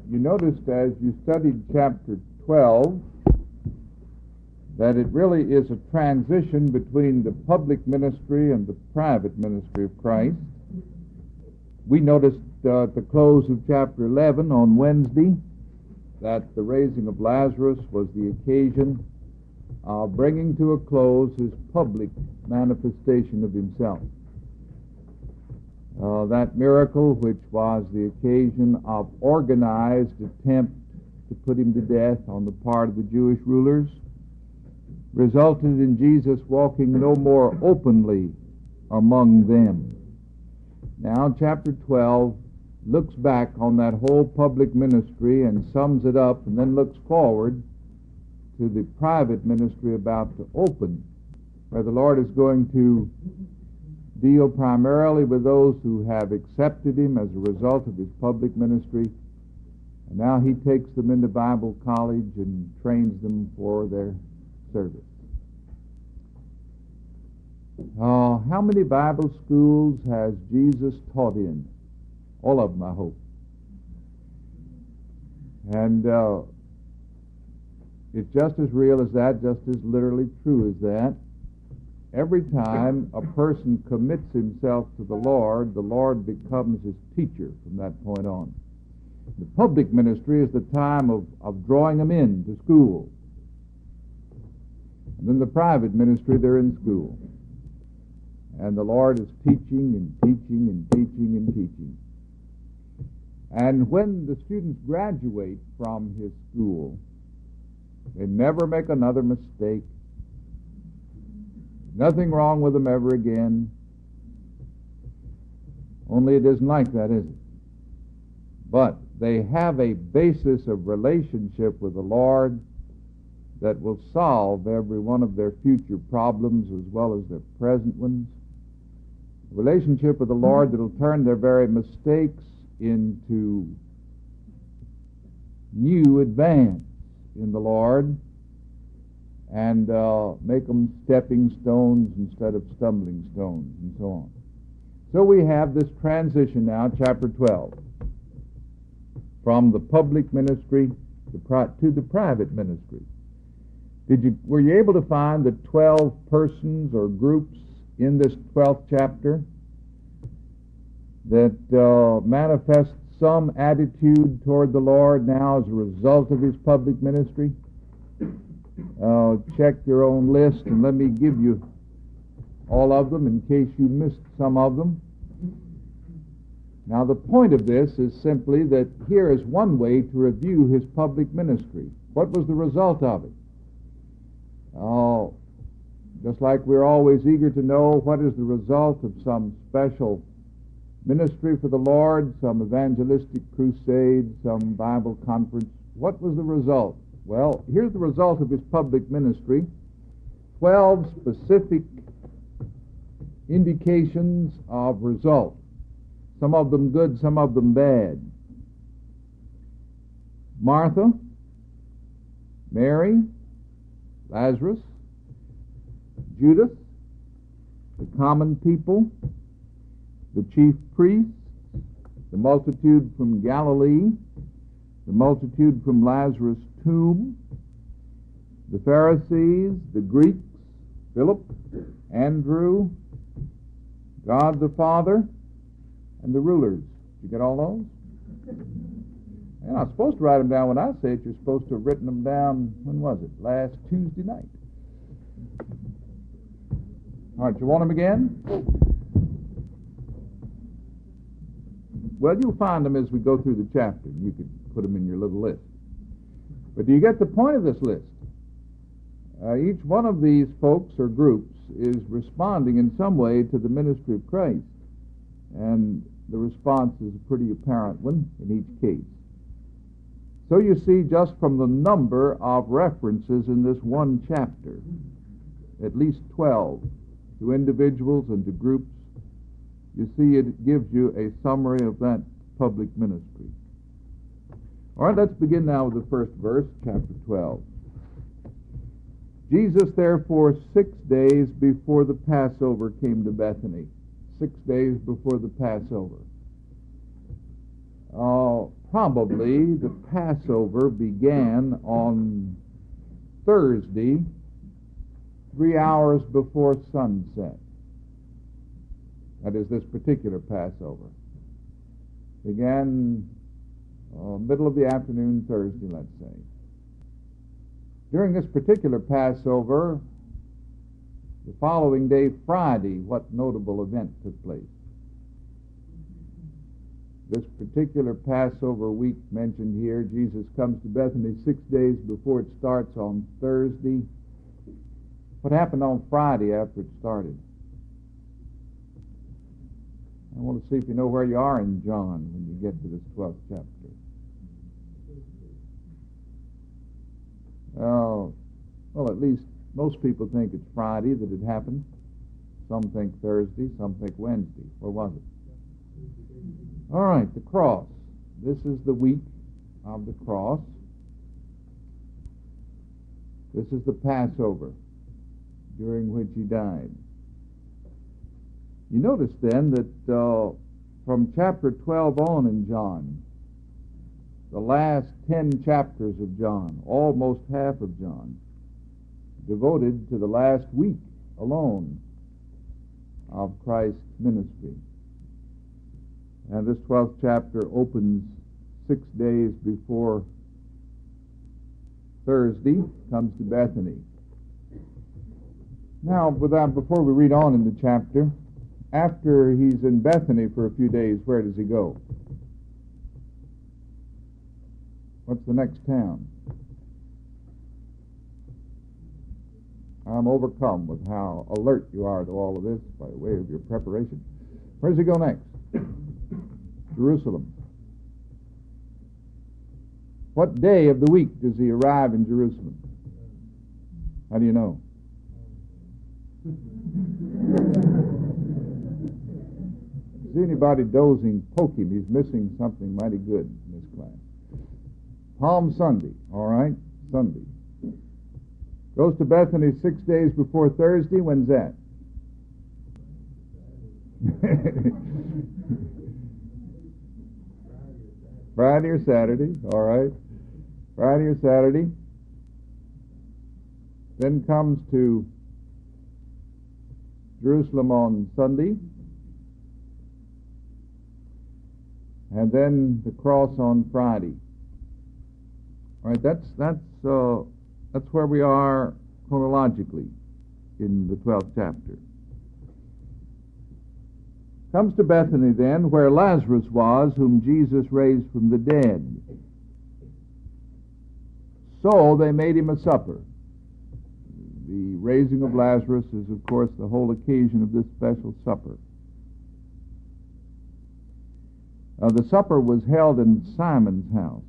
You noticed as you studied chapter 12 that it really is a transition between the public ministry and the private ministry of Christ. We noticed at the close of chapter 11 on Wednesday that the raising of Lazarus was the occasion of bringing to a close his public manifestation of himself. That miracle, which was the occasion of organized attempt to put him to death on the part of the Jewish rulers, resulted in Jesus walking no more openly among them. Now, chapter 12 looks back on that whole public ministry and sums it up, and then looks forward to the private ministry about to open, where the Lord is going to deal primarily with those who have accepted him as a result of his public ministry. And now he takes them into Bible college and trains them for their service. How many Bible schools has Jesus taught in? All of them, I hope. And it's just as real as that, just as literally true as that. Every time a person commits himself to the Lord becomes his teacher from that point on. The public ministry is the time of drawing them into school. And then the private ministry, they're in school. And the Lord is teaching and teaching and teaching and teaching. And when the students graduate from his school, they never make another mistake. Nothing wrong with them ever again. Only it isn't like that, is it? But they have a basis of relationship with the Lord that will solve every one of their future problems as well as their present ones. A relationship with the Lord that will turn their very mistakes into new advance in the Lord and make them stepping stones instead of stumbling stones and so on. So we have this transition now, chapter 12, from the public ministry to the private ministry. Were you able to find the 12 persons or groups in this 12th chapter that manifest some attitude toward the Lord now as a result of his public ministry? Check your own list and let me give you all of them in case you missed some of them. Now, the point of this is simply that here is one way to review his public ministry. What was the result of it? Just like we're always eager to know what is the result of some special ministry for the Lord, some evangelistic crusade, some Bible conference. What was the result? Well, here's the result of his public ministry. 12 specific indications of result. Some of them good, some of them bad. Martha, Mary, Lazarus, Judas, the common people, the chief priests, the multitude from Galilee, the multitude from Lazarus' tomb, the Pharisees, the Greeks, Philip, Andrew, God the Father, and the rulers. Did you get all those? You're not supposed to write them down when I say it. You're supposed to have written them down, when was it? Last Tuesday night. All right, you want them again? Well, you'll find them as we go through the chapter. You can put them in your little list. But do you get the point of this list? Each one of these folks or groups is responding in some way to the ministry of Christ. And the response is a pretty apparent one in each case. So you see, just from the number of references in this one chapter, at least 12, to individuals and to groups, you see it gives you a summary of that public ministry. All right, let's begin now with the first verse, chapter 12. Jesus, therefore, 6 days before the Passover came to Bethany. 6 days before the Passover. probably the Passover began on Thursday, 3 hours before sunset. That is, this particular Passover. Began middle of the afternoon Thursday, let's say. During this particular Passover, the following day, Friday, what notable event took place? This particular Passover week mentioned here, Jesus comes to Bethany 6 days before it starts on Thursday. What happened on Friday after it started? I want to see if you know where you are in John when you get to this 12th chapter. Well, at least most people think it's Friday that it happened. Some think Thursday, some think Wednesday. Where was it? All right, the cross. This is the week of the cross. This is the Passover during which he died. You notice then that from chapter 12 on in John, the last 10 chapters of John, almost half of John, devoted to the last week alone of Christ's ministry. And this 12th chapter opens 6 days before Thursday, comes to Bethany. Now, before we read on in the chapter, after he's in Bethany for a few days, where does he go? What's the next town? I'm overcome with how alert you are to all of this by way of your preparation. Where does he go next? Jerusalem. What day of the week does he arrive in Jerusalem? How do you know? See anybody dozing, poke him. He's missing something mighty good in this class. Palm Sunday, all right? Sunday. Goes to Bethany 6 days before Thursday. When's that? Friday or Saturday, all right. Friday or Saturday. Then comes to Jerusalem on Sunday. And then the cross on Friday. All right, that's where we are chronologically in the 12th chapter. Comes to Bethany then, where Lazarus was, whom Jesus raised from the dead. So they made him a supper. The raising of Lazarus is, of course, the whole occasion of this special supper. The supper was held in Simon's house.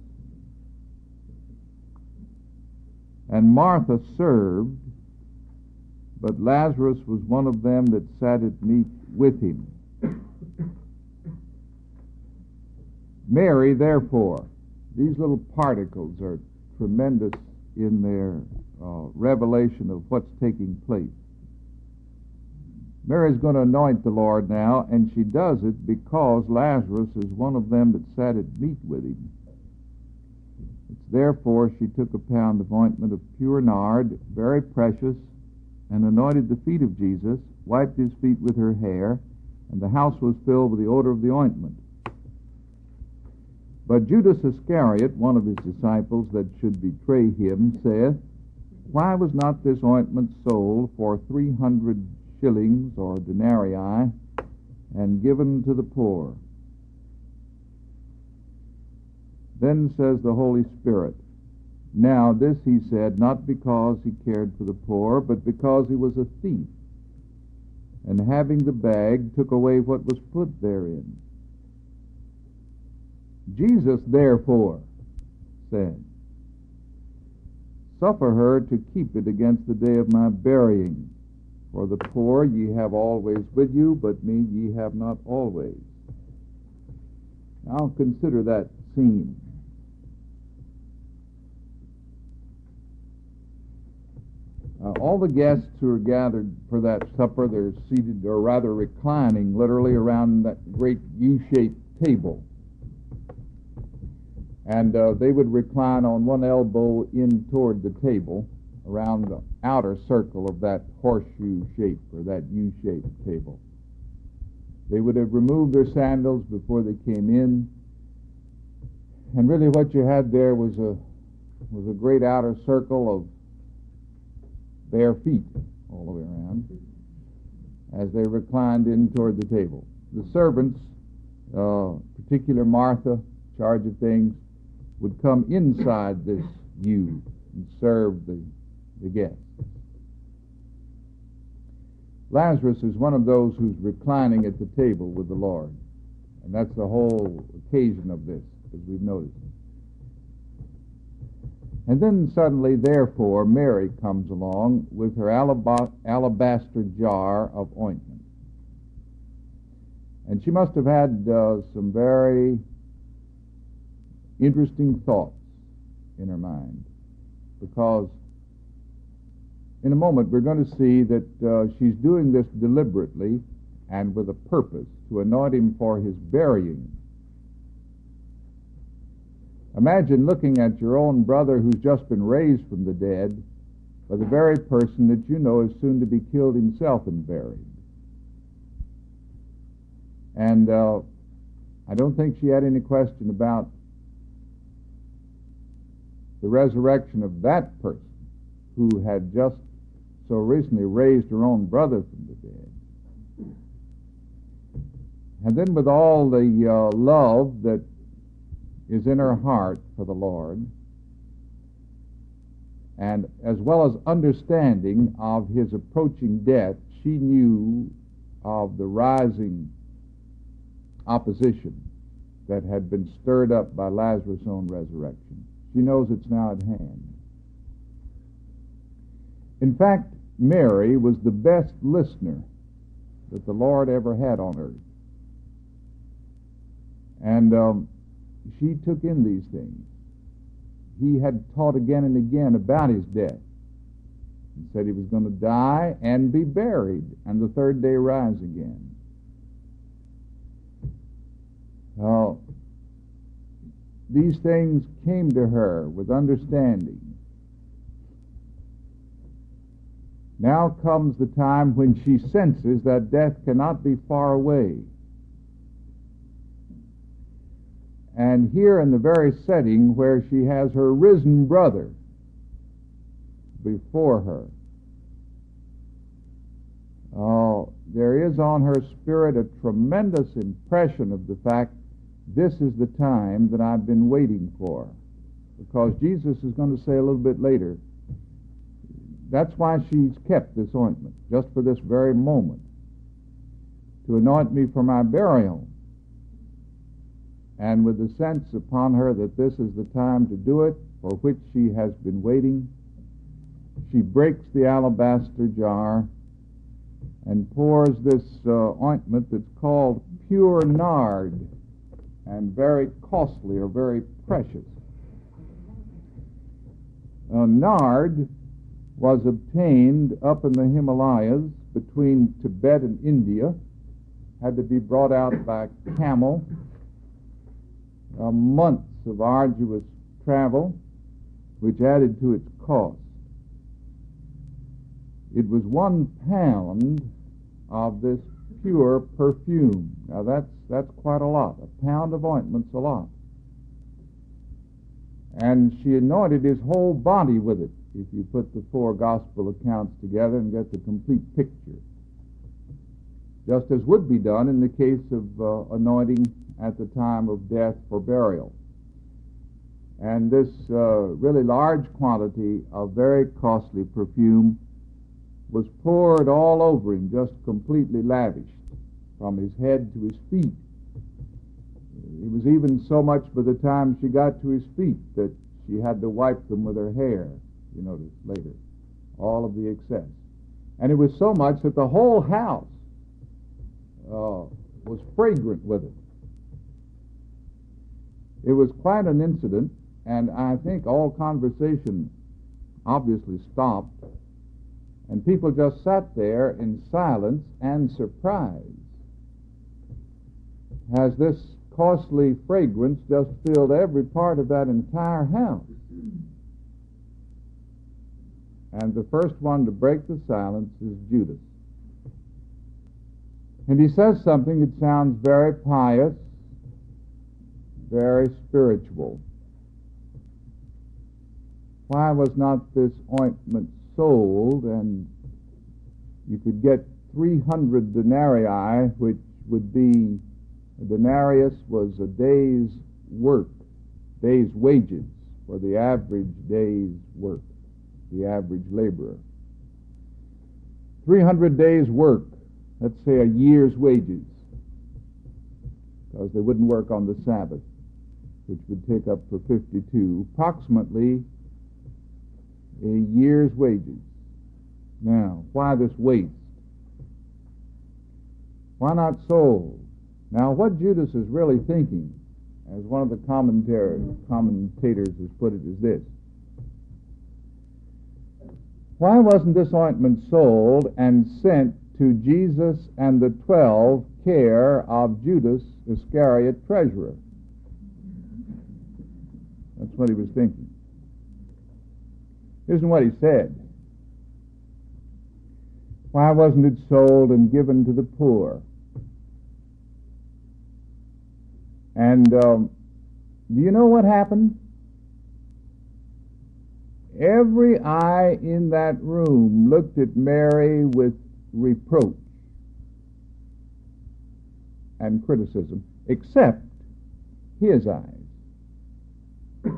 And Martha served, but Lazarus was one of them that sat at meat with him. Mary, therefore, these little particles are tremendous in their revelation of what's taking place. Mary's going to anoint the Lord now, and she does it because Lazarus is one of them that sat at meat with him. Therefore she took a pound of ointment of pure nard, very precious, and anointed the feet of Jesus, wiped his feet with her hair, and the house was filled with the odor of the ointment. But Judas Iscariot, one of his disciples that should betray him, saith, Why was not this ointment sold for 300 shillings or denarii, and given to the poor? Then says the Holy Spirit, Now this he said, not because he cared for the poor, but because he was a thief, and having the bag, took away what was put therein. Jesus therefore said, Suffer her to keep it against the day of my burying. For the poor ye have always with you, but me ye have not always. Now consider that scene. All the guests who are gathered for that supper, they're seated, or rather reclining, literally around that great U-shaped table. And they would recline on one elbow in toward the table around the outer circle of that horseshoe shape or that U-shaped table. They would have removed their sandals before they came in, and really what you had there was a great outer circle of bare feet all the way around as they reclined in toward the table. The servants, particular Martha, charge of things, would come inside this U and serve the guests. Lazarus is one of those who's reclining at the table with the Lord, and that's the whole occasion of this, as we've noticed. And then suddenly, therefore, Mary comes along with her alabaster jar of ointment. And she must have had some very interesting thoughts in her mind, because in a moment we're going to see that she's doing this deliberately and with a purpose to anoint him for his burying. Imagine looking at your own brother who's just been raised from the dead by the very person that you know is soon to be killed himself and buried. And I don't think she had any question about the resurrection of that person who had just so recently raised her own brother from the dead. And then with all the love that is in her heart for the Lord, and as well as understanding of his approaching death, she knew of the rising opposition that had been stirred up by Lazarus' own resurrection. She knows it's now at hand. In fact, Mary was the best listener that the Lord ever had on earth. And she took in these things. He had taught again and again about his death. He said he was going to die and be buried, and the third day rise again. Now, these things came to her with understanding. Now comes the time when she senses that death cannot be far away. And here in the very setting where she has her risen brother before her, there is on her spirit a tremendous impression of the fact this is the time that I've been waiting for. Because Jesus is going to say a little bit later, that's why she's kept this ointment, just for this very moment, to anoint me for my burial. And with the sense upon her that this is the time to do it, for which she has been waiting, she breaks the alabaster jar and pours this ointment that's called pure nard, and very costly or very precious. Nard was obtained up in the Himalayas between Tibet and India, had to be brought out by camel, months of arduous travel, which added to its cost. It was 1 pound of this pure perfume. Now that's quite a lot. A pound of ointment's a lot. And she anointed his whole body with it, if you put the 4 gospel accounts together and get the complete picture. Just as would be done in the case of anointing at the time of death for burial. And this really large quantity of very costly perfume was poured all over him, just completely lavished, from his head to his feet. It was even so much by the time she got to his feet that she had to wipe them with her hair, you notice later, all of the excess. And it was so much that the whole house was fragrant with it. It was quite an incident, and I think all conversation obviously stopped, and people just sat there in silence and surprise as this costly fragrance just filled every part of that entire house. And the first one to break the silence is Judas. And he says something that sounds very pious, very spiritual. Why was not this ointment sold, and you could get 300 denarii, which would be, a denarius was a day's work, day's wages for the average day's work, the average laborer. 300 days' work, let's say a year's wages, because they wouldn't work on the Sabbath, which would take up for 52, approximately a year's wages. Now, why this waste? Why not sold? Now, what Judas is really thinking, as one of the commentators has put it, is this. Why wasn't this ointment sold and sent to Jesus and the 12, care of Judas Iscariot, treasurer? That's what he was thinking. Isn't what he said. Why wasn't it sold and given to the poor? And do you know what happened? Every eye in that room looked at Mary with reproach and criticism, except his eyes.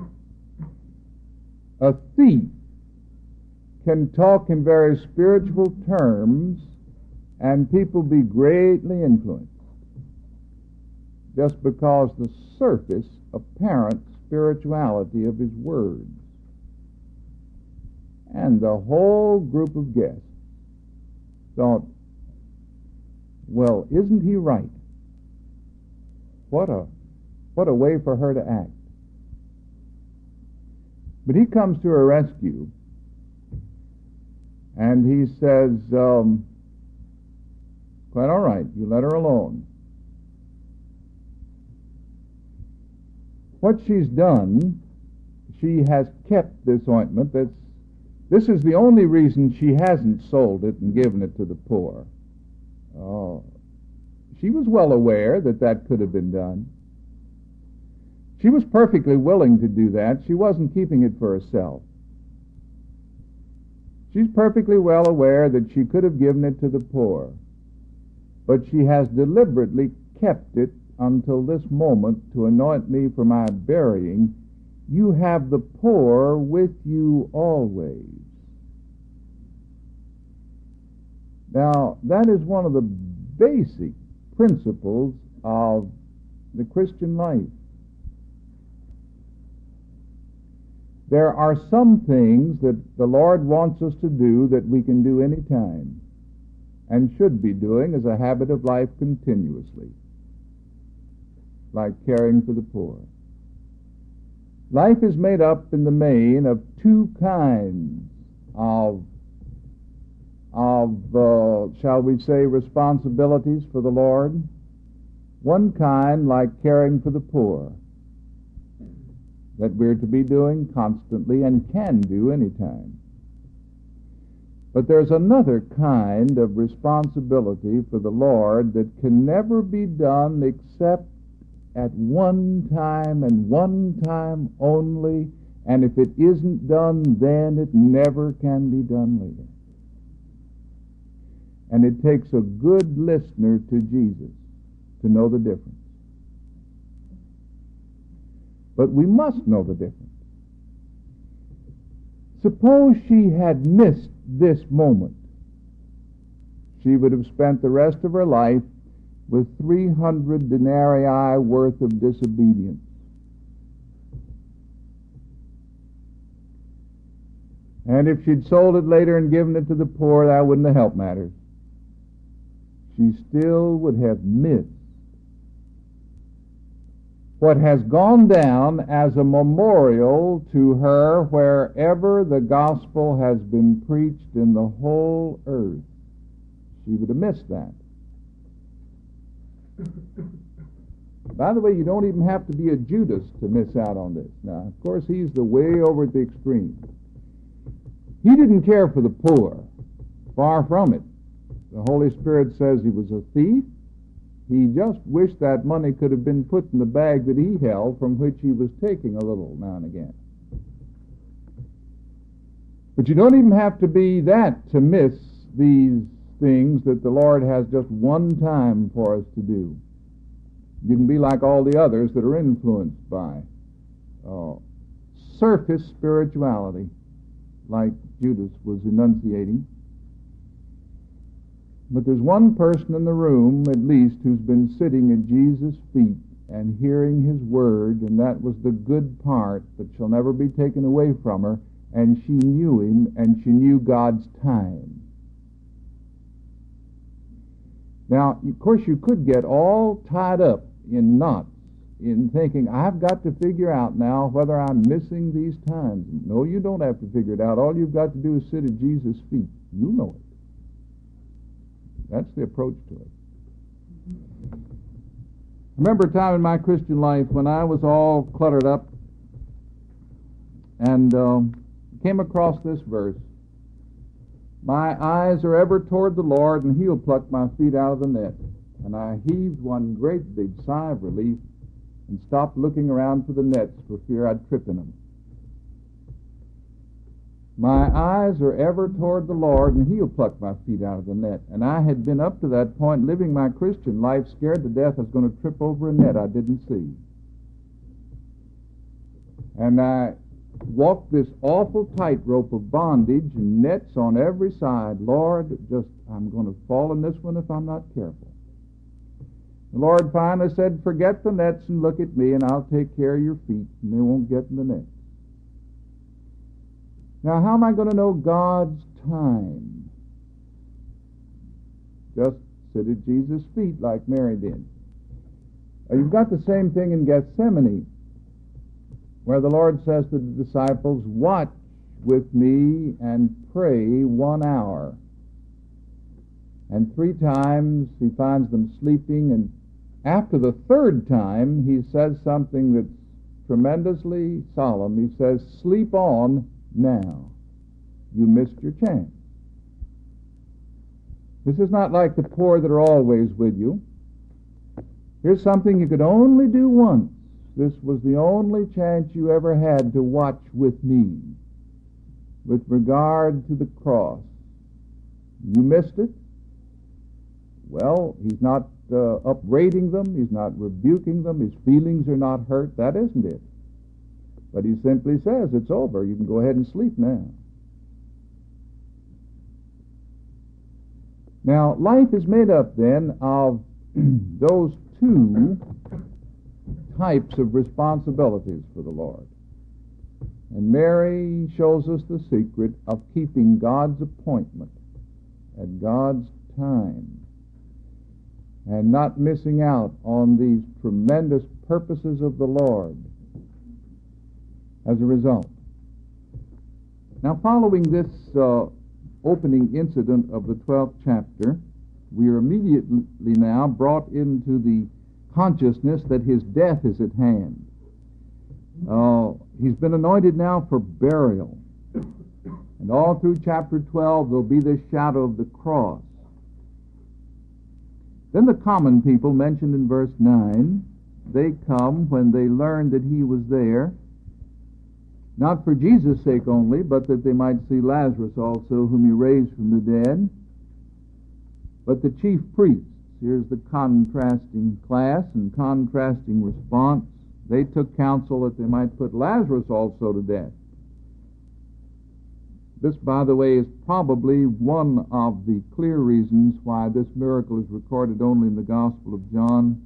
A thief can talk in very spiritual terms and people be greatly influenced just because the surface apparent spirituality of his words. And the whole group of guests thought, well, isn't he right? What a way for her to act. But he comes to her rescue, and he says, quite all right, you let her alone. What she's done, she has kept this ointment. This is the only reason she hasn't sold it and given it to the poor. She was well aware that that could have been done. She was perfectly willing to do that. She wasn't keeping it for herself. She's perfectly well aware that she could have given it to the poor, but she has deliberately kept it until this moment to anoint me for my burying. You have the poor with you always. Now, that is one of the basic principles of the Christian life. There are some things that the Lord wants us to do that we can do any time and should be doing as a habit of life continuously, like caring for the poor. Life is made up in the main of two kinds of shall we say, responsibilities for the Lord. One kind, like caring for the poor, that we're to be doing constantly and can do anytime. But there's another kind of responsibility for the Lord that can never be done except at one time and one time only, and if it isn't done then, it never can be done later. And it takes a good listener to Jesus to know the difference. But we must know the difference. Suppose she had missed this moment. She would have spent the rest of her life with 300 denarii worth of disobedience. And if she'd sold it later and given it to the poor, that wouldn't have helped matters. She still would have missed what has gone down as a memorial to her wherever the gospel has been preached in the whole earth. She would have missed that. By the way, you don't even have to be a Judas to miss out on this. Now, of course, he's the way over at the extreme. He didn't care for the poor. Far from it. The Holy Spirit says he was a thief. He just wished that money could have been put in the bag that he held, from which he was taking a little now and again. But you don't even have to be that to miss these things that the Lord has just one time for us to do. You can be like all the others that are influenced by surface spirituality, like Judas was enunciating. But there's one person in the room, at least, who's been sitting at Jesus' feet and hearing his word, and that was the good part that shall never be taken away from her, and she knew him, and she knew God's time. Now, of course, you could get all tied up in knots in thinking, I've got to figure out now whether I'm missing these times. No, you don't have to figure it out. All you've got to do is sit at Jesus' feet. You know it. That's the approach to it. I remember a time in my Christian life when I was all cluttered up and came across this verse. My eyes are ever toward the Lord, and he'll pluck my feet out of the net. And I heaved one great big sigh of relief and stopped looking around for the nets for fear I'd trip in them. My eyes are ever toward the Lord, and he'll pluck my feet out of the net. And I had been up to that point living my Christian life scared to death I was going to trip over a net I didn't see. And I walked this awful tightrope of bondage and nets on every side. Lord, I'm going to fall in this one if I'm not careful. The Lord finally said, forget the nets and look at me, and I'll take care of your feet, and they won't get in the net. Now, how am I going to know God's time? Just sit at Jesus' feet like Mary did. You've got the same thing in Gethsemane, where the Lord says to the disciples, watch with me and pray 1 hour. And 3 times he finds them sleeping, and after the 3rd time he says something that's tremendously solemn. He says, sleep on now. You missed your chance. This is not like the poor that are always with you. Here's something you could only do once. This was the only chance you ever had to watch with me with regard to the cross. You missed it. Well, he's not upbraiding them. He's not rebuking them. His feelings are not hurt. That isn't it. But he simply says, it's over. You can go ahead and sleep now. Now, life is made up then of those 2 types of responsibilities for the Lord. And Mary shows us the secret of keeping God's appointment at God's time and not missing out on these tremendous purposes of the Lord as a result. Now, following this opening incident of the 12th chapter, we are immediately now brought into the consciousness that his death is at hand. He's been anointed now for burial. And all through chapter 12, there'll be this shadow of the cross. Then the common people mentioned in verse 9, they come when they learn that he was there, not for Jesus' sake only, but that they might see Lazarus also, whom he raised from the dead. But the chief priests, here's the contrasting class and contrasting response. They took counsel that they might put Lazarus also to death. This, by the way, is probably one of the clear reasons why this miracle is recorded only in the Gospel of John.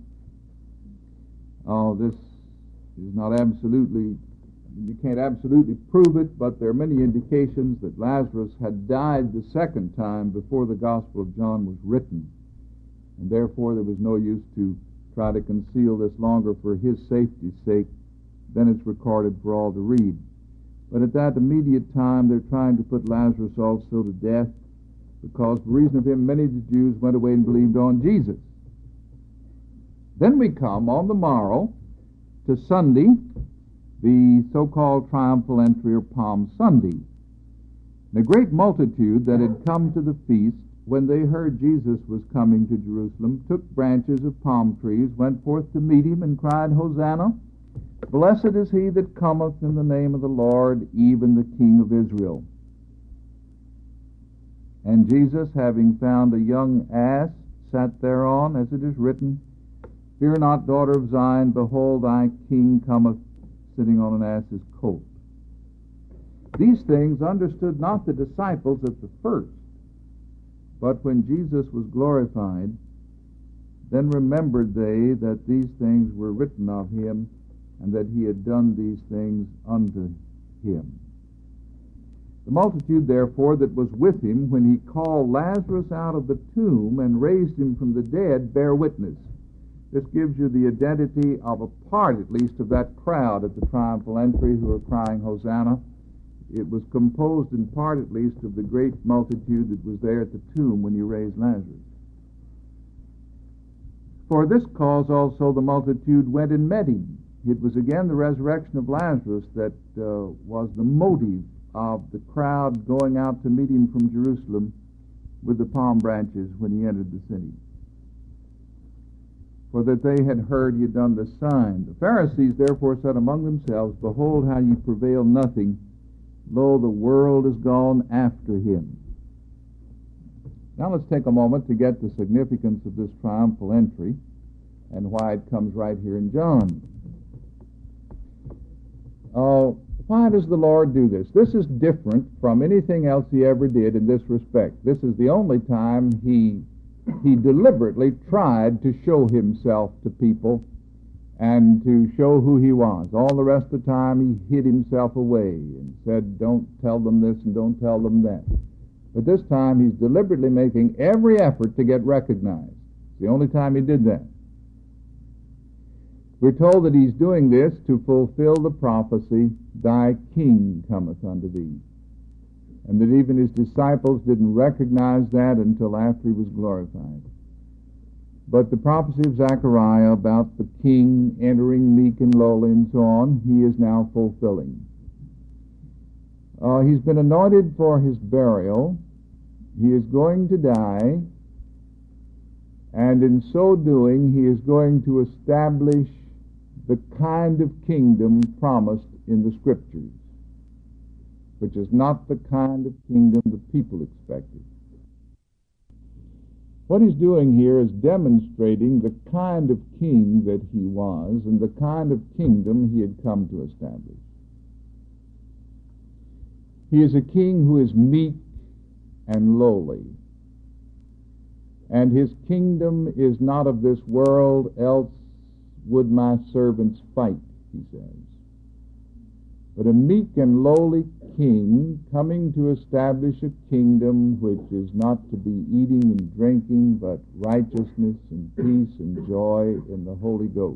This is not absolutely, you can't absolutely prove it, but there are many indications that Lazarus had died the 2nd time before the Gospel of John was written. And therefore there was no use to try to conceal this longer for his safety's sake. Then it's recorded for all to read. But at that immediate time, they're trying to put Lazarus also to death, because for reason of him, many of the Jews went away and believed on Jesus. Then we come on the morrow to Sunday, the so-called triumphal entry or Palm Sunday. The great multitude that had come to the feast, when they heard Jesus was coming to Jerusalem, took branches of palm trees, went forth to meet him, and cried, Hosanna! Blessed is he that cometh in the name of the Lord, even the King of Israel. And Jesus, having found a young ass, sat thereon, as it is written, Fear not, daughter of Zion, behold, thy King cometh, sitting on an ass's colt. These things understood not the disciples at the first, but when Jesus was glorified, then remembered they that these things were written of him, and that he had done these things unto him. The multitude, therefore, that was with him when he called Lazarus out of the tomb and raised him from the dead, bear witness. This gives you the identity of a part, at least, of that crowd at the triumphal entry who are crying, Hosanna. It was composed in part, at least, of the great multitude that was there at the tomb when you raised Lazarus. For this cause also the multitude went and met him. It was again the resurrection of Lazarus that was the motive of the crowd going out to meet him from Jerusalem with the palm branches when he entered the city. For that they had heard he had done the sign. The Pharisees therefore said among themselves, Behold how ye prevail nothing. Lo, the world is gone after him. Now let's take a moment to get the significance of this triumphal entry and why it comes right here in John. Why does the Lord do this? This is different from anything else he ever did in this respect. This is the only time he deliberately tried to show himself to people and to show who he was. All the rest of the time he hid himself away and said, don't tell them this and don't tell them that. But this time he's deliberately making every effort to get recognized. It's the only time he did that. We're told that he's doing this to fulfill the prophecy, Thy King cometh unto thee. And that even his disciples didn't recognize that until after he was glorified. But the prophecy of Zechariah about the king entering meek and lowly and so on, he is now fulfilling. He's been anointed for his burial. He is going to die. And in so doing, he is going to establish the kind of kingdom promised in the Scriptures, which is not the kind of kingdom the people expected. What he's doing here is demonstrating the kind of king that he was and the kind of kingdom he had come to establish. He is a king who is meek and lowly, and his kingdom is not of this world, else would my servants fight, he says. But a meek and lowly king coming to establish a kingdom which is not to be eating and drinking, but righteousness and peace and joy in the Holy Ghost.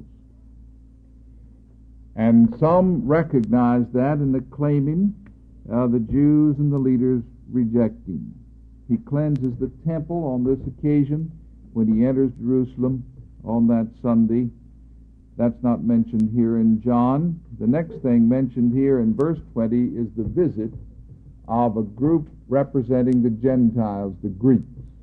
And some recognize that and acclaim him. The Jews and the leaders reject him. He cleanses the temple on this occasion when he enters Jerusalem on that Sunday. That's not mentioned here in John. The next thing mentioned here in verse 20 is the visit of a group representing the Gentiles, the Greeks.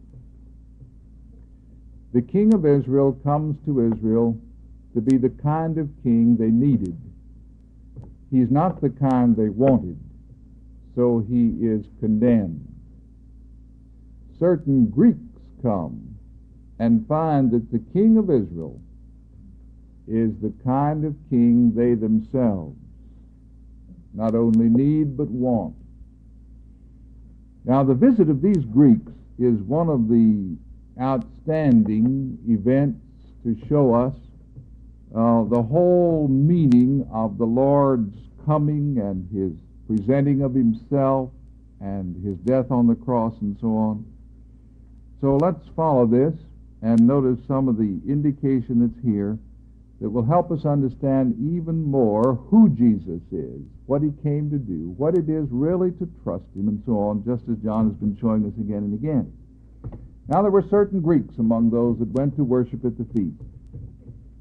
The king of Israel comes to Israel to be the kind of king they needed. He's not the kind they wanted, so he is condemned. Certain Greeks come and find that the king of Israel is the kind of king they themselves not only need but want. Now, the visit of these Greeks is one of the outstanding events to show us the whole meaning of the Lord's coming and his presenting of himself and his death on the cross and so on. So let's follow this and notice some of the indication that's here that will help us understand even more who Jesus is, what he came to do, what it is really to trust him, and so on, just as John has been showing us again and again. Now there were certain Greeks among those that went to worship at the feast.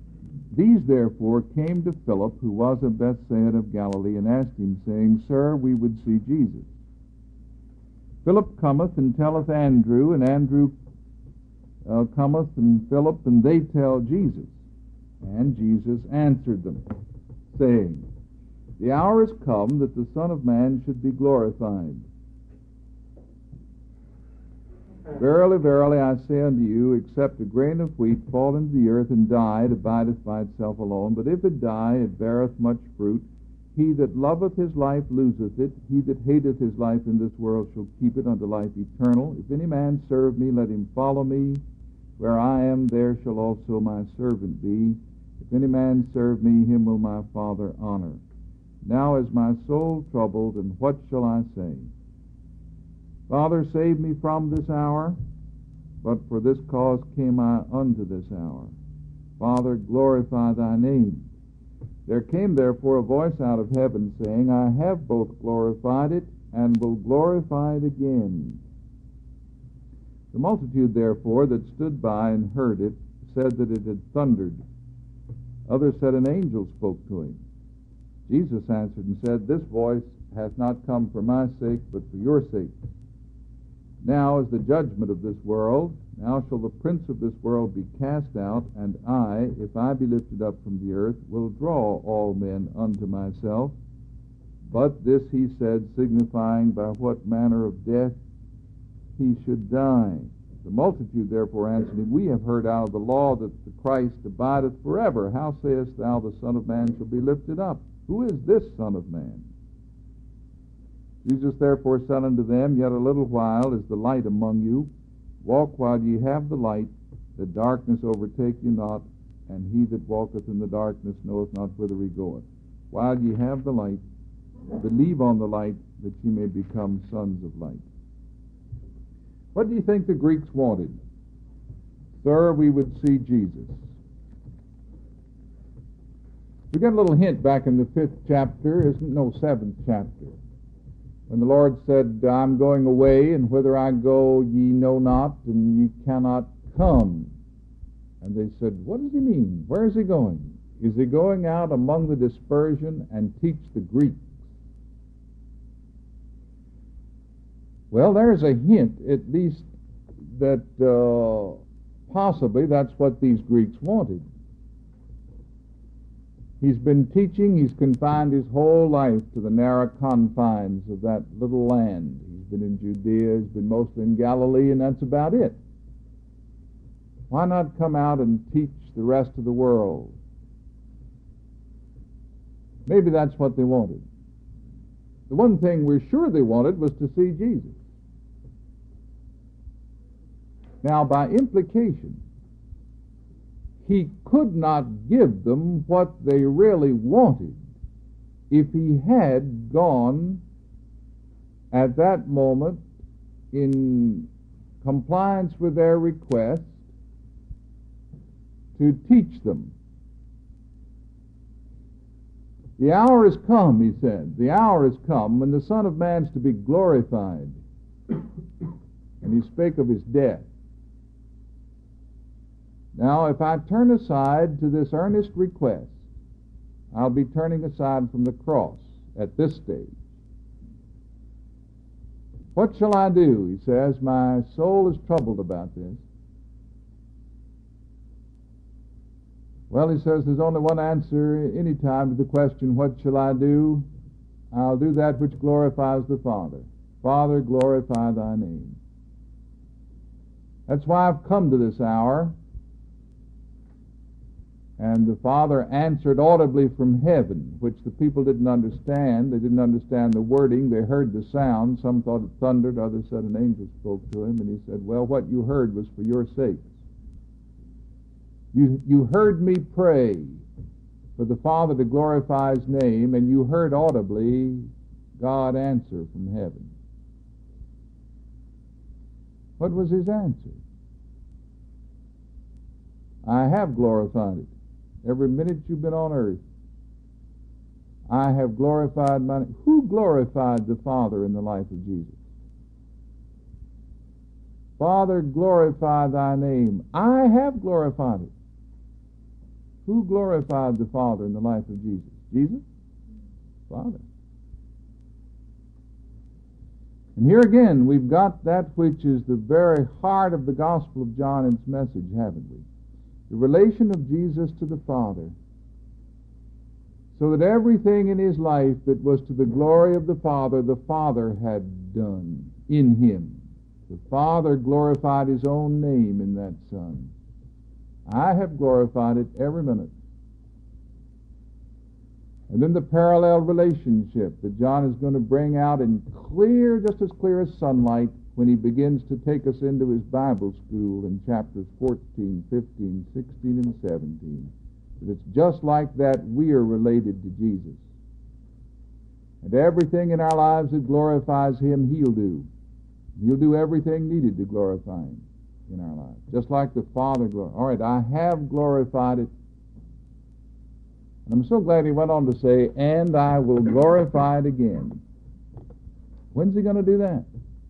These therefore came to Philip, who was of Bethsaida of Galilee, and asked him, saying, Sir, we would see Jesus. Philip cometh and telleth Andrew, and Andrew cometh and Philip, and they tell Jesus. And Jesus answered them, saying, The hour is come that the Son of Man should be glorified. Verily, verily, I say unto you, except a grain of wheat fall into the earth and die, it abideth by itself alone. But if it die, it beareth much fruit. He that loveth his life loseth it. He that hateth his life in this world shall keep it unto life eternal. If any man serve me, let him follow me. Where I am, there shall also my servant be. If any man serve me, him will my Father honor. Now is my soul troubled, and what shall I say? Father, save me from this hour, but for this cause came I unto this hour. Father, glorify thy name. There came therefore a voice out of heaven, saying, I have both glorified it, and will glorify it again. The multitude therefore that stood by and heard it said that it had thundered. Others said an angel spoke to him. Jesus answered and said, This voice hath not come for my sake, but for your sake. Now is the judgment of this world. Now shall the prince of this world be cast out, and I, if I be lifted up from the earth, will draw all men unto myself. But this he said, signifying by what manner of death he should die. The multitude therefore answered him, We have heard out of the law that the Christ abideth forever. How sayest thou, the Son of Man shall be lifted up? Who is this Son of Man? Jesus therefore said unto them, Yet a little while is the light among you. Walk while ye have the light, that darkness overtake you not, and he that walketh in the darkness knoweth not whither he goeth. While ye have the light, believe on the light, that ye may become sons of light. What do you think the Greeks wanted? Sir, we would see Jesus. We get a little hint back in the 5th chapter, 7th chapter. When the Lord said, I'm going away, and whither I go ye know not, and ye cannot come. And they said, what does he mean? Where is he going? Is he going out among the dispersion and teach the Greeks? Well, there's a hint, at least, that possibly that's what these Greeks wanted. He's been teaching, he's confined his whole life to the narrow confines of that little land. He's been in Judea, he's been mostly in Galilee, and that's about it. Why not come out and teach the rest of the world? Maybe that's what they wanted. The one thing we're sure they wanted was to see Jesus. Now, by implication, he could not give them what they really wanted if he had gone at that moment in compliance with their request to teach them. The hour is come, he said. The hour is come when the Son of Man is to be glorified. And he spake of his death. Now, if I turn aside to this earnest request, I'll be turning aside from the cross at this stage. What shall I do? He says, my soul is troubled about this. Well, he says, there's only one answer any time to the question, what shall I do? I'll do that which glorifies the Father. Father, glorify thy name. That's why I've come to this hour. And the Father answered audibly from heaven, which the people didn't understand. They didn't understand the wording. They heard the sound. Some thought it thundered. Others said an angel spoke to him. And he said, well, what you heard was for your sakes. You heard me pray for the Father to glorify his name, and you heard audibly God answer from heaven. What was his answer? I have glorified it. Every minute you've been on earth, I have glorified my name. Who glorified the Father in the life of Jesus? Father, glorify thy name. I have glorified it. Who glorified the Father in the life of Jesus? Jesus? Father. And here again, we've got that which is the very heart of the Gospel of John and its message, haven't we? The relation of Jesus to the Father. So that everything in his life that was to the glory of the Father had done in him. The Father glorified his own name in that Son. I have glorified it every minute. And then the parallel relationship that John is going to bring out in clear, just as clear as sunlight, when he begins to take us into his Bible school in chapters 14, 15, 16, and 17. That it's just like that we are related to Jesus. And everything in our lives that glorifies him, he'll do. He'll do everything needed to glorify him in our lives. Just like the Father glorified. All right, I have glorified it. And I'm so glad he went on to say, and I will glorify it again. When's he going to do that?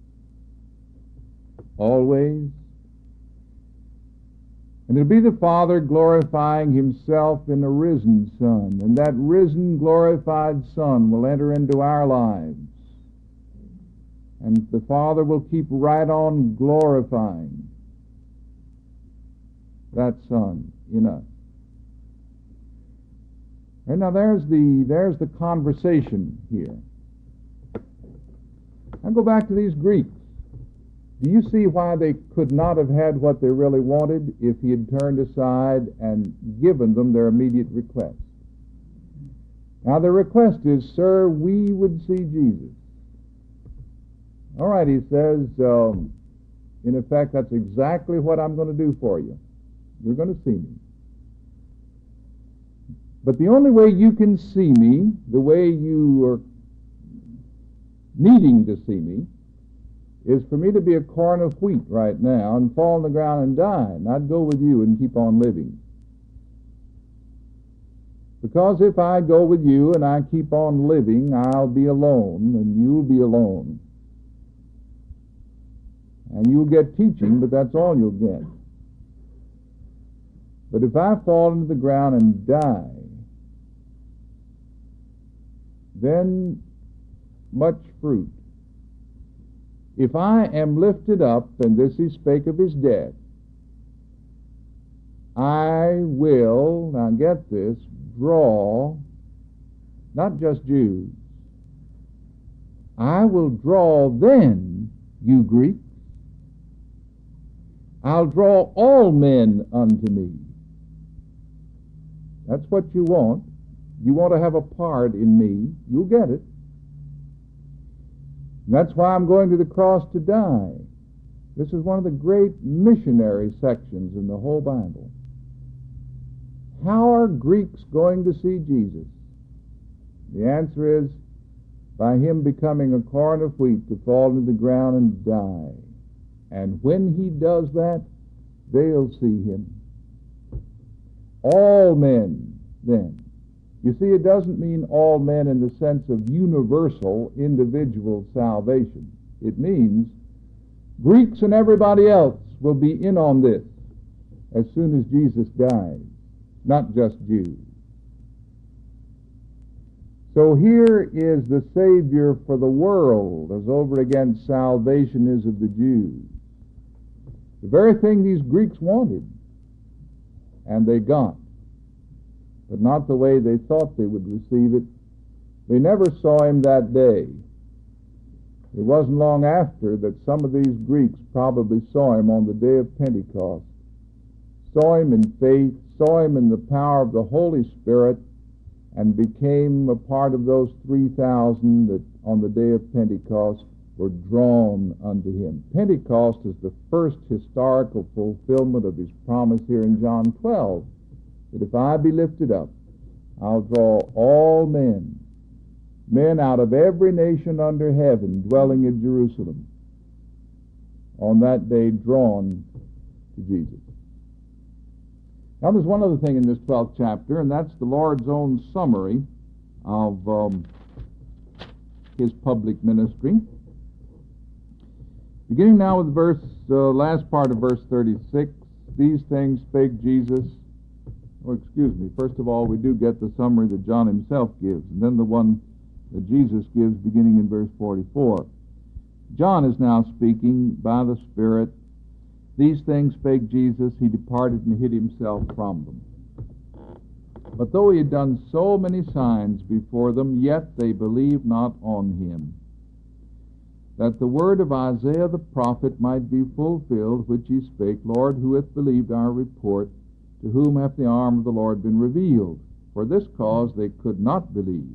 Always. And it'll be the Father glorifying himself in a risen Son. And that risen, glorified Son will enter into our lives. And the Father will keep right on glorifying that Son in us. And now there's the conversation here. I'll go back to these Greeks. Do you see why they could not have had what they really wanted if he had turned aside and given them their immediate request? Now the request is, sir, we would see Jesus. All right, he says, in effect, that's exactly what I'm going to do for you. You're going to see me. But the only way you can see me, the way you are needing to see me, is for me to be a corn of wheat right now and fall on the ground and die, not go with you and keep on living. Because if I go with you and I keep on living, I'll be alone and you'll be alone. And you'll get teaching, but that's all you'll get. But if I fall into the ground and die, then much fruit. If I am lifted up, and this he spake of his death, I will, now get this, draw not just Jews. I will draw then, you Greeks. I'll draw all men unto me. That's what you want. You want to have a part in me, you'll get it. And that's why I'm going to the cross to die. This is one of the great missionary sections in the whole Bible. How are Greeks going to see Jesus? The answer is by him becoming a corn of wheat to fall into the ground and die. And when he does that, they'll see him. All men, then. You see, it doesn't mean all men in the sense of universal, individual salvation. It means Greeks and everybody else will be in on this as soon as Jesus dies, not just Jews. So here is the Savior for the world, as over against salvation is of the Jews. The very thing these Greeks wanted, and they got, but not the way they thought they would receive it. They never saw him that day. It wasn't long after that some of these Greeks probably saw him on the day of Pentecost, saw him in faith, saw him in the power of the Holy Spirit, and became a part of those 3,000 that on the day of Pentecost were drawn unto him. Pentecost is the first historical fulfillment of his promise here in John 12, that if I be lifted up, I'll draw all men, men out of every nation under heaven dwelling in Jerusalem, on that day drawn to Jesus. Now there's one other thing in this 12th chapter, and that's the Lord's own summary of his public ministry. Beginning now with last part of verse 36, these things spake Jesus Oh, excuse me. First of all, we do get the summary that John himself gives, and then the one that Jesus gives beginning in verse 44. John is now speaking by the Spirit. These things spake Jesus. He departed and hid himself from them. But though he had done so many signs before them, yet they believed not on him, that the word of Isaiah the prophet might be fulfilled, which he spake, Lord, who hath believed our report? To whom hath the arm of the Lord been revealed? For this cause they could not believe,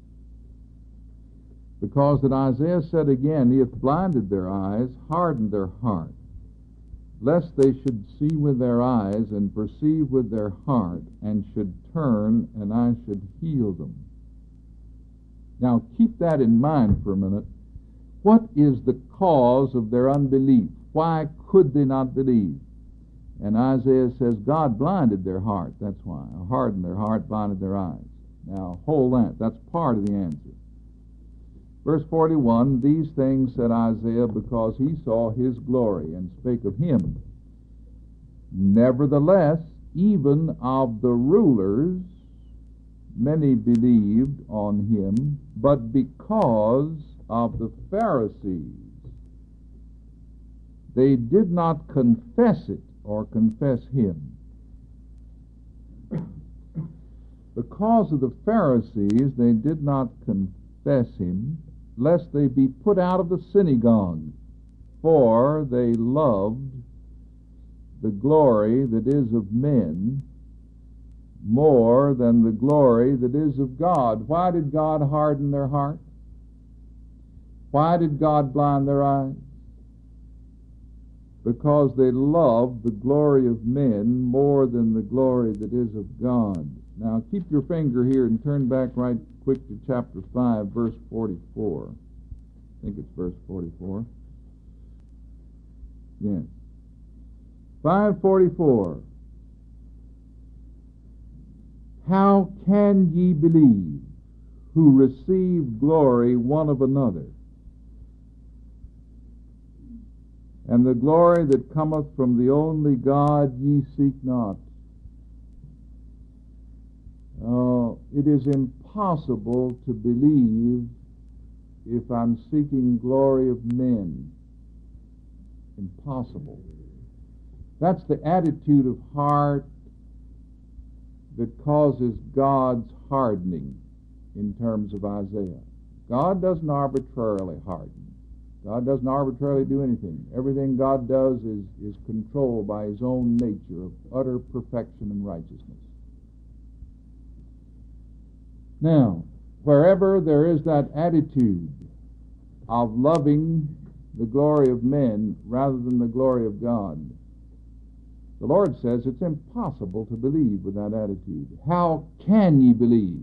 because that Isaiah said again, He hath blinded their eyes, hardened their heart, lest they should see with their eyes, and perceive with their heart, and should turn, and I should heal them. Now keep that in mind for a minute. What is the cause of their unbelief? Why could they not believe? And Isaiah says God blinded their heart. That's why. Hardened their heart, blinded their eyes. Now hold that. That's part of the answer. Verse 41, these things said Isaiah because he saw his glory and spake of him. Nevertheless, even of the rulers, many believed on him, but because of the Pharisees, they did not confess it or confess him. Because of the Pharisees, they did not confess him, lest they be put out of the synagogue, for they loved the glory that is of men more than the glory that is of God. Why did God harden their heart? Why did God blind their eyes? Because they loved the glory of men more than the glory that is of God. Now keep your finger here and turn back right quick to chapter 5, verse 44. I think it's verse 44. Yes. 5:44. How can ye believe who receive glory one of another? And the glory that cometh from the only God ye seek not. It is impossible to believe if I'm seeking glory of men. Impossible. That's the attitude of heart that causes God's hardening in terms of Isaiah. God doesn't arbitrarily harden. God doesn't arbitrarily do anything. Everything God does is controlled by His own nature of utter perfection and righteousness. Now, wherever there is that attitude of loving the glory of men rather than the glory of God, the Lord says it's impossible to believe with that attitude. How can ye believe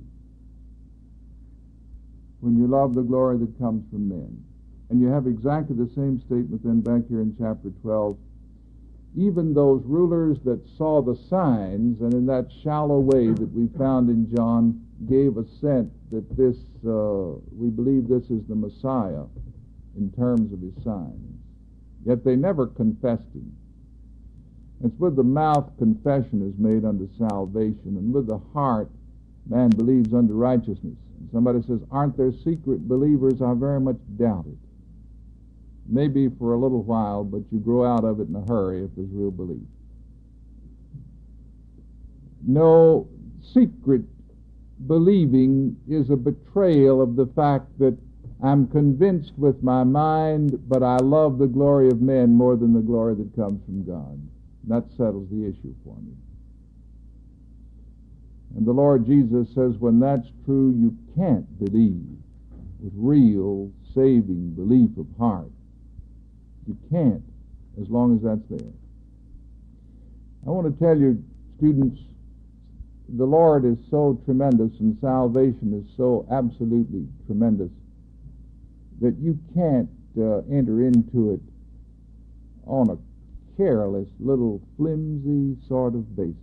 when you love the glory that comes from men? And you have exactly the same statement then back here in chapter 12. Even those rulers that saw the signs, and in that shallow way that we found in John, gave assent that this, we believe this is the Messiah in terms of his signs. Yet they never confessed him. It's with the mouth confession is made unto salvation, and with the heart man believes unto righteousness. And somebody says, aren't there secret believers? I very much doubt it. Maybe for a little while, but you grow out of it in a hurry if there's real belief. No, secret believing is a betrayal of the fact that I'm convinced with my mind, but I love the glory of men more than the glory that comes from God. That settles the issue for me. And the Lord Jesus says when that's true, you can't believe with real saving belief of heart. You can't, as long as that's there. I want to tell you, students, the Lord is so tremendous and salvation is so absolutely tremendous that you can't enter into it on a careless, little flimsy sort of basis.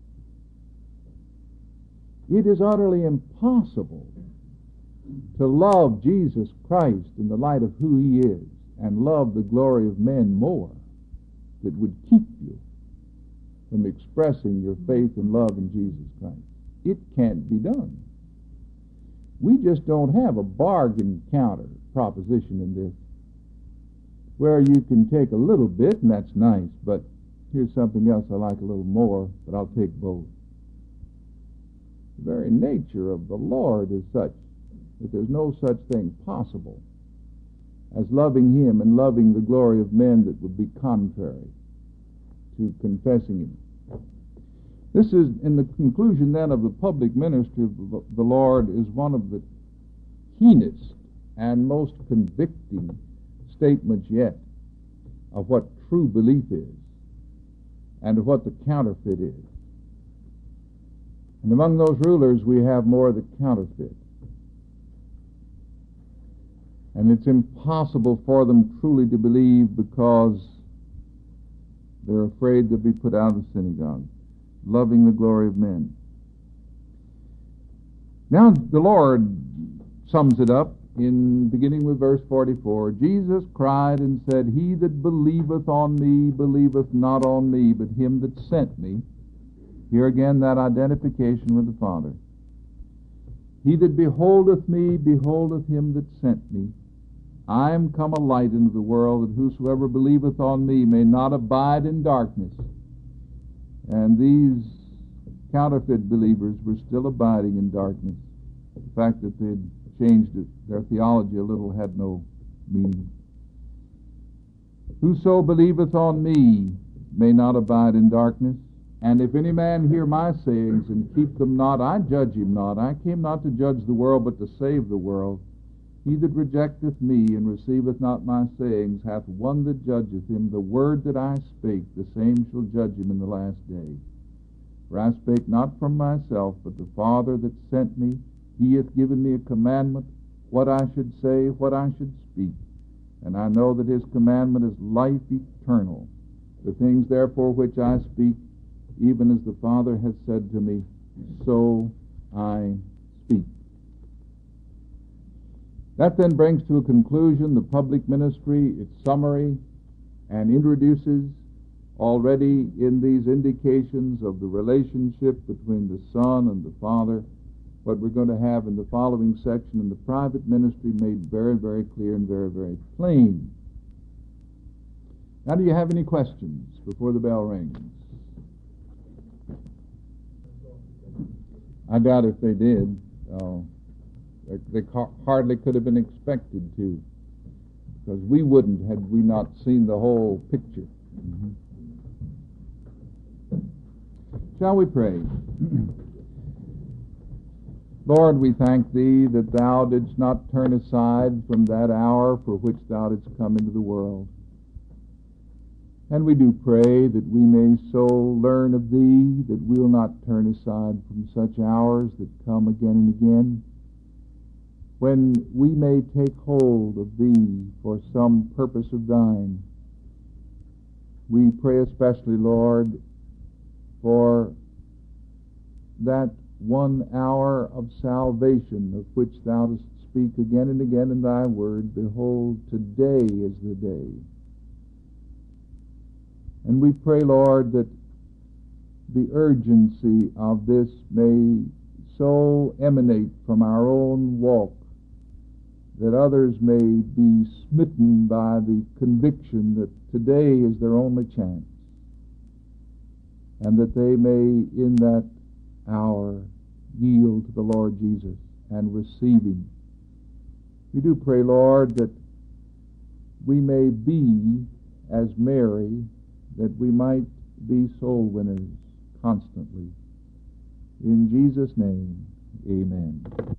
It is utterly impossible to love Jesus Christ in the light of who He is and love the glory of men more that would keep you from expressing your faith and love in Jesus Christ. It can't be done. We just don't have a bargain counter proposition in this, where you can take a little bit, and that's nice, but here's something else I like a little more, but I'll take both. The very nature of the Lord is such that there's no such thing possible as loving Him and loving the glory of men that would be contrary to confessing Him. This is, in the conclusion then of the public ministry of the Lord, is one of the keenest and most convicting statements yet of what true belief is and of what the counterfeit is. And among those rulers we have more of the counterfeit. And it's impossible for them truly to believe because they're afraid they'll be put out of the synagogue, loving the glory of men. Now the Lord sums it up in beginning with verse 44. Jesus cried and said, He that believeth on me believeth not on me, but him that sent me. Here again that identification with the Father. He that beholdeth me beholdeth him that sent me. I am come a light into the world, that whosoever believeth on me may not abide in darkness. And these counterfeit believers were still abiding in darkness. The fact that they had changed it, their theology a little, had no meaning. Whoso believeth on me may not abide in darkness. And if any man hear my sayings and keep them not, I judge him not. I came not to judge the world, but to save the world. He that rejecteth me and receiveth not my sayings hath one that judgeth him. The word that I spake, the same shall judge him in the last day. For I spake not from myself, but the Father that sent me, He hath given me a commandment, what I should say, what I should speak. And I know that His commandment is life eternal. The things therefore which I speak, even as the Father has said to me, so I speak. That then brings to a conclusion the public ministry, its summary, and introduces already in these indications of the relationship between the Son and the Father what we're going to have in the following section in the private ministry made very, very clear and very, very plain. Now, do you have any questions before the bell rings? I doubt if they did. They hardly could have been expected to, because we wouldn't had we not seen the whole picture. Shall we pray? Lord, we thank Thee that Thou didst not turn aside from that hour for which Thou didst come into the world. And we do pray that we may so learn of Thee that we'll not turn aside from such hours that come again and again, when we may take hold of Thee for some purpose of Thine. We pray especially, Lord, for that 1 hour of salvation of which Thou dost speak again and again in Thy word. Behold, today is the day. And we pray, Lord, that the urgency of this may so emanate from our own walk that others may be smitten by the conviction that today is their only chance, and that they may in that hour yield to the Lord Jesus and receive Him. We do pray, Lord, that we may be as Mary, that we might be soul winners constantly. In Jesus' name, amen.